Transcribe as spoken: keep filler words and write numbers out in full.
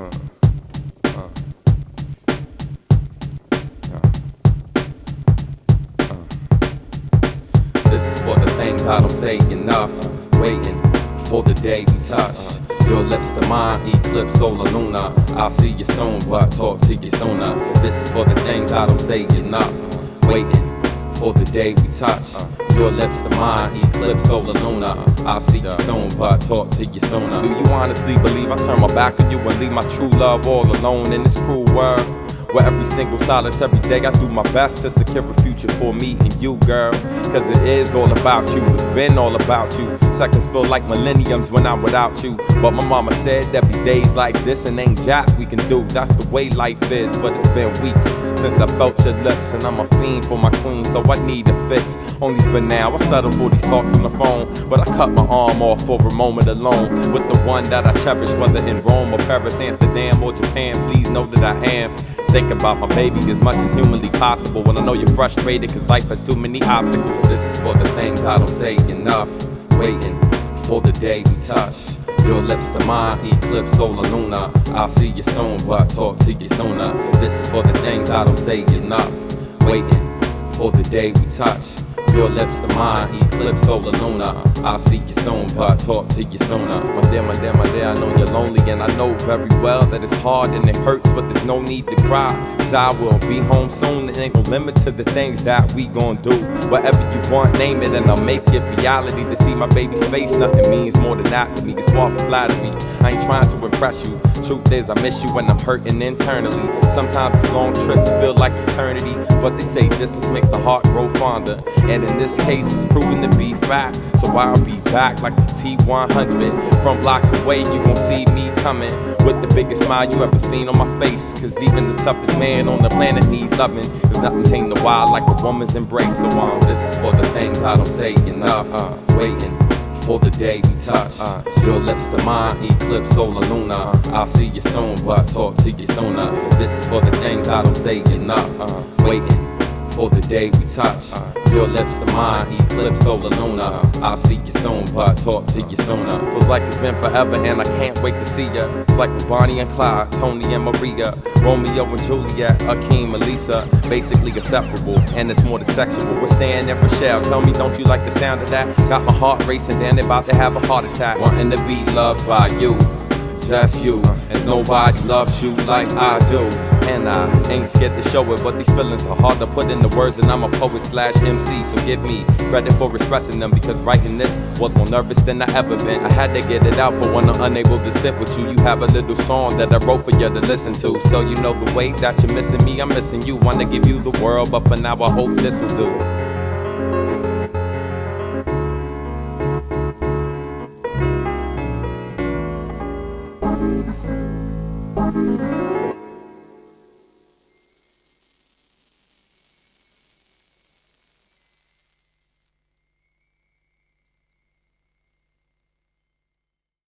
Uh, uh, uh, uh. This is for the things I don't say enough. Waiting for the day we touch. Your lips to mine, eclipse, solar, lunar. I'll see you soon, but talk to you sooner. This is for the things I don't say enough. Waiting for the day we touch. Your lips to mine, eclipse, solar, lunar. I'll see you soon, but talk to you sooner. Do you honestly believe I turn my back on you and leave my true love all alone in this cruel world? Where every single solitary day I do my best to secure a future for me and you, girl. Cause it is all about you, it's been all about you. Seconds feel like millenniums when I'm without you. But my mama said there'd be days like this and ain't jack we can do. That's the way life is, but it's been weeks since I felt your lips. And I'm a fiend for my queen, so I need a fix. Only for now, I settle for these talks on the phone. But I cut my arm off for a moment alone with the one that I cherish, whether in Rome or Paris, Amsterdam or Japan. Please know that I am thinking about my baby as much as humanly possible. When I know you're frustrated cause life has too many obstacles. This is for the things I don't say enough. Waiting for the day we touch. Your lips to mine, eclipse, solar, lunar. I'll see you soon, but talk to you sooner. This is for the things I don't say enough. Waiting for the day we touch. Your lips to mine, eclipse, solar, lunar. I'll see you soon, but talk to you sooner. My dear, my dear, my dear, I know you're lonely, and I know very well that it's hard and it hurts, but there's no need to cry. Cause I will be home soon, and ain't no limit to the things that we gon' do. Whatever you want, name it, and I'll make it reality. To see my baby's face, nothing means more than that to me. It's far from flattery, I ain't trying to impress you. Truth is, I miss you when I'm hurting internally. Sometimes these long trips feel like eternity, but they say distance makes the heart grow fonder. And in this case, it's proven to be fact. So I'll be back like the T one hundred. From blocks away, you won't see me coming with the biggest smile you ever seen on my face. Cause even the toughest man on the planet need loving. There's nothing tame the wild like a woman's embrace. So um, this is for the things I don't say enough. Uh, waiting for the day we touch. Uh, your lips to mine, eclipse, solar, lunar. I'll see you soon, but talk to you sooner. This is for the things I don't say enough. Uh, waiting for the day we touch. Uh, your lips to mine, eclipse, solar, lunar. I'll see you soon, but talk to you sooner. Feels like it's been forever and I can't wait to see ya. It's like with Bonnie and Clyde, Tony and Maria, Romeo and Juliet, Akeem, Elisa. Basically inseparable, and it's more than sexual. We're staying in Rochelle, tell me don't you like the sound of that? Got my heart racing, then about to have a heart attack. Wanting to be loved by you, just you. As nobody loves you like I do. And I ain't scared to show it, but these feelings are hard to put into words. And I'm a poet slash M C, so give me credit for expressing them. Because writing this was more nervous than I ever been. I had to get it out for when I'm unable to sit with you. You have a little song that I wrote for you to listen to. So you know the way that you're missing me, I'm missing you. Wanna give you the world, but for now I hope this'll do.